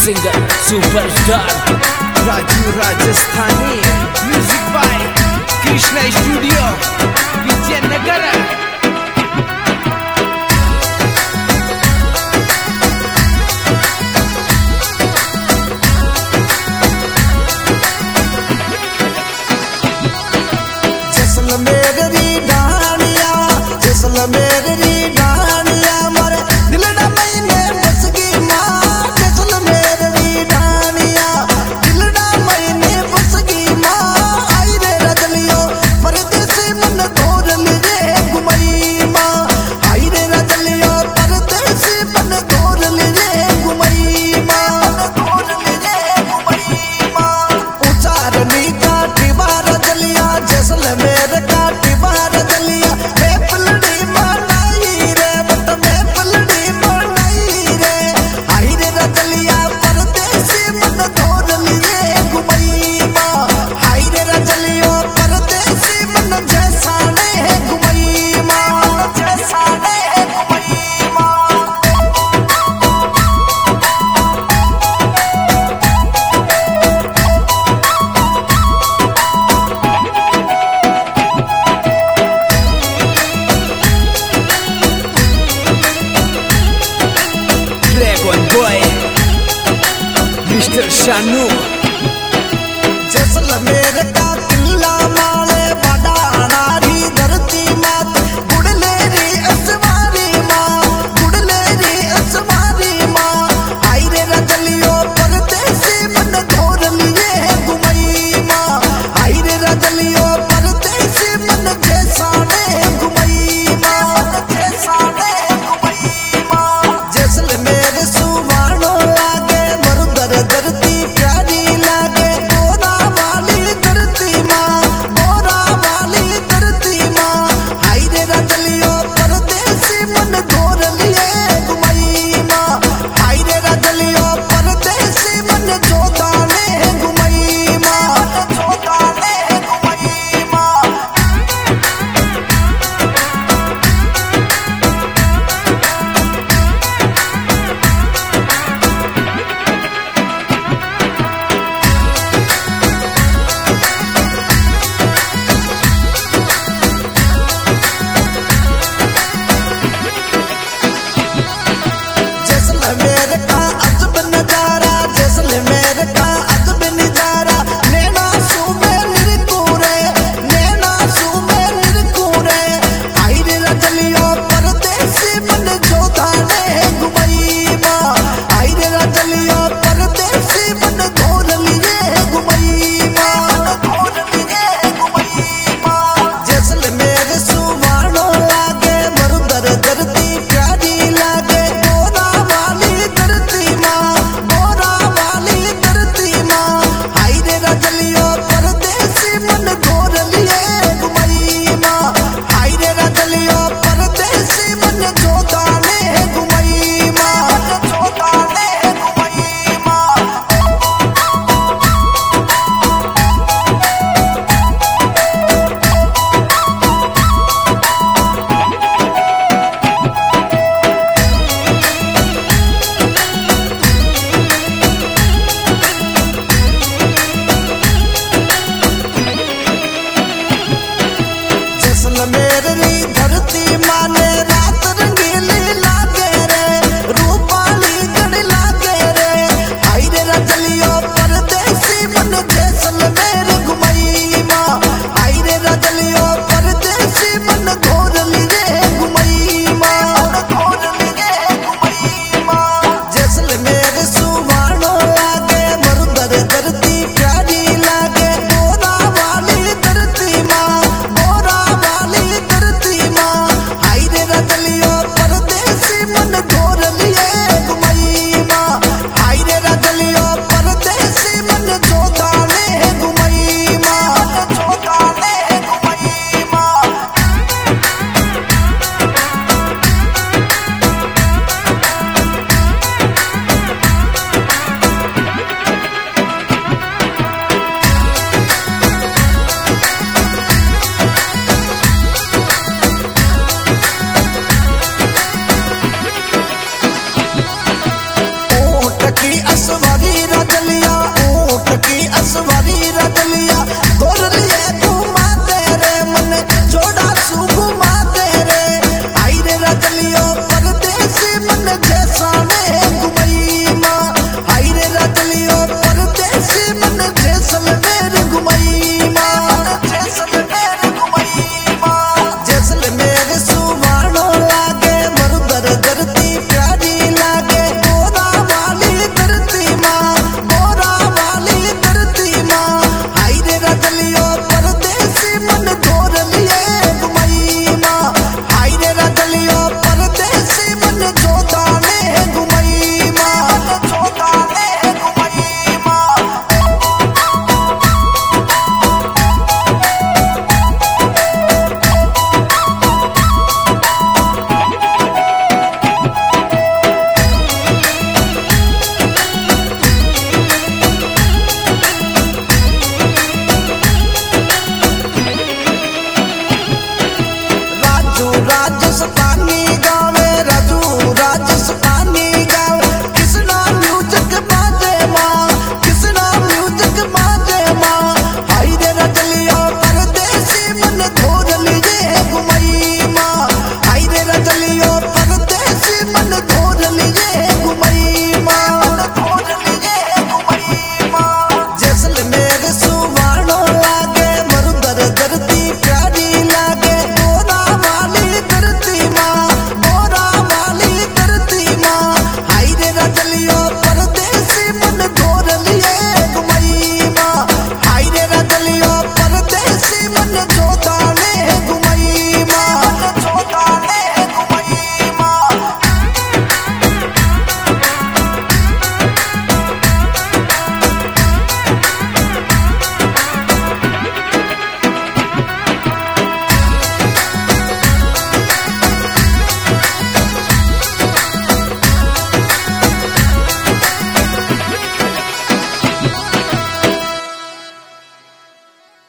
Singer superstar Raju Rajasthani. Music by Krishna studio Vijaynagar. Jaisalmer री डानिया, जैसलमेर री डानिया, मारे दिल ना महीने बस गई माँ। जैसलमेर री डानिया, दिल ना महीने बस गई माँ। आई रे रजलियो परदेसी मन तोड़ लीजे घुमई माँ। आई रे रजलियो परदेसी मन तोड़ लीजे घुमई माँ। तोड़ लीजे घुमई माँ। उचारनी काटी बार रजलिया, जैसलमेर काटी बार रजलिया। मैं पलड़ी बनाई रे, बट मैं पलड़ी बनाई रे। आई रे रजलिया परदेसी मन तोड़ लीजे घुमई माँ। आई रे रजलियो परदेसी मन जैसाने घुमई माँ। जैसाने घुमई माँ। Dragon boy mister Shanu. Jaisalmer का किला माले बड़ा नारी धरती मात। गुड़ले री असवारी माँ, गुड़ले री असवारी माँ। आई रे रजलियो परदेसी मन तोड़ लिए घुमई माँ। आई रे रजलियो परदेसी मन जैसाने घुमई माँ। जैसाने घुमई माँ। जैसलमेर सुवानो लागे मरुदर धरती प्यारी लागे। गोरा वाली धरती माँ, गोरा वाली धरती माँ। आई रे रजलियो परदेसी मन तोड़ लिए घुमई माँ। आई रे रजलियो परदेसी मन जोताने घुमई माँ। जोताने घुमई माँ। जैसलमेर का अजब नजारा, जैसलमेर का अजब नजारा। नैना सूबे निरकूरे, नैना सूबे निरकूरे। आई रे रजलियो परदेसी मन जोताने घुमई माँ। आई रे रजलियो परदेसी मन तोड़ लिए घुमई माँ। तोड़ लिए घुमई माँ। जैसलमेर सुवानो लागे मरुदर धरती प्यारी लागे। गोरा वाली धरती लियो